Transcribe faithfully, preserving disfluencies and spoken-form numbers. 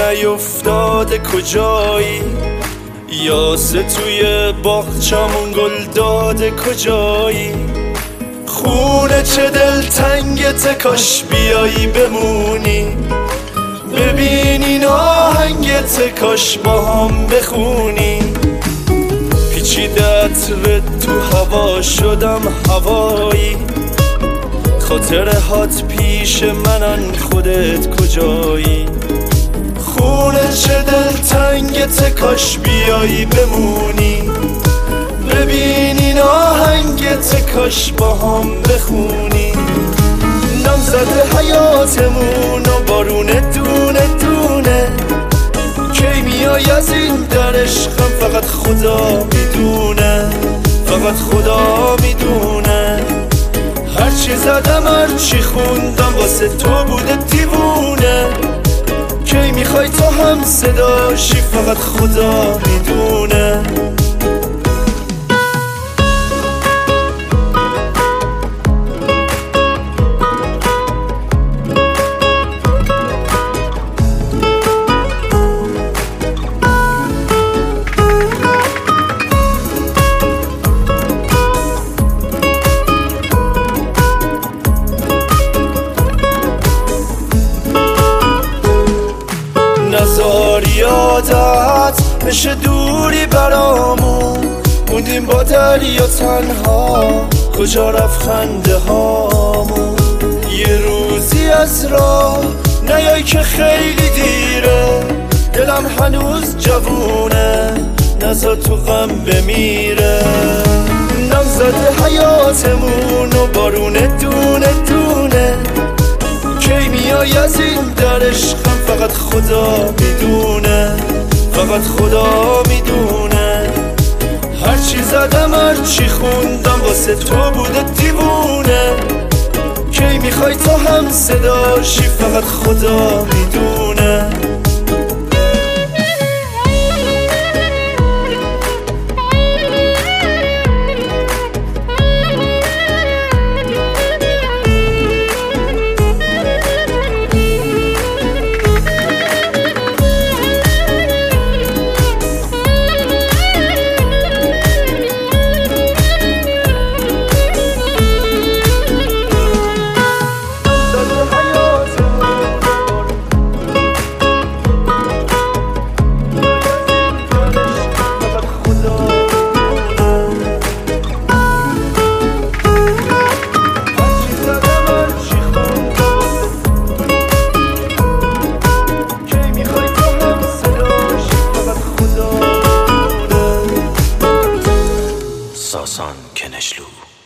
نیفتاده کجایی، یاسه توی باغچمون گل داده کجایی. خونه چه دل تنگت کاش بیایی بمونی، ببینی ناهنگت کاش با هم بخونی. پیچیدت به تو هوا شدم هوایی، خاطره هات پیش منن خودت کجایی. خونه چه دل تنگت کاش بیایی بمونی، ببینی ناهنگت کاش با هم بخونی. نم زده حیاتمون و بارونه دونه دونه، کی میای از این در عشقم فقط خدا میدونه، فقط خدا میدونه. هرچی زدم هرچی خوندم واسه تو بوده دیوونه، کی میخوای تو هم صداشی فقط خدا میدونه. نزار یادت بشه دوری برامون، موندیم با دریا تنها، کجا رفت خنده هامون. یه روزی از راه نیای که خیلی دیره، دلم هنوز جوونه نزار تو غم بمیره. نم زده حیاتمون و بارونه دونه دونه، کی میای از این در عشقم فقط خدا میدونه، فقط خدا میدونه. هرچی زدم هرچی خوندم واسه تو بوده دیوونه، کی میخوای تو هم صداشی فقط خدا میدونه. ساسان کنشلو.